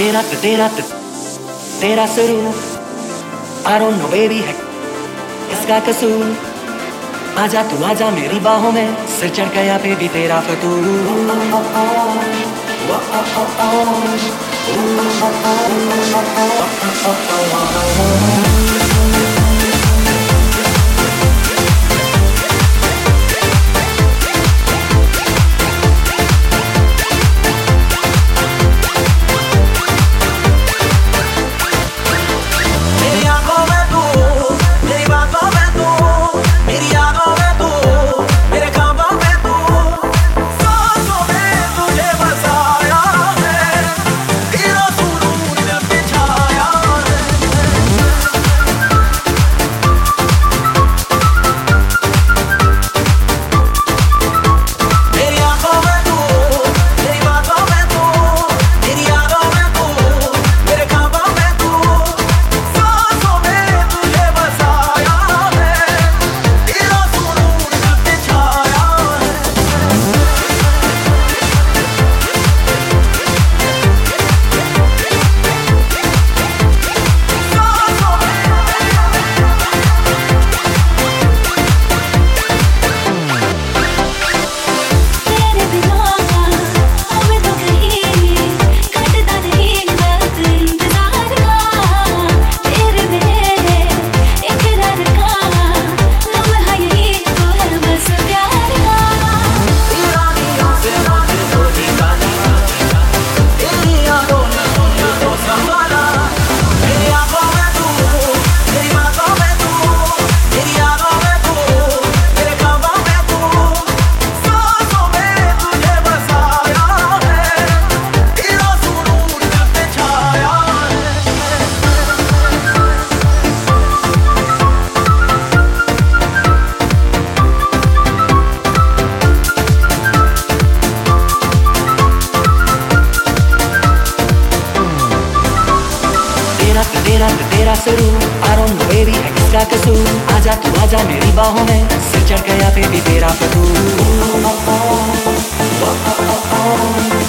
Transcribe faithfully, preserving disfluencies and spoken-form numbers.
तेरा तेरा तेरा सुरूर I don't know baby है किसका कसूर। आजा तू आजा मेरी बाहों में, सिर चढ़ गया बेबी तेरा फतूर। तेरा तेरा सुरूर I don't know baby है किसका कसूर। आजा तू आजा मेरी बाहों में, सिर चढ़ गया बेबी तेरा फतूर।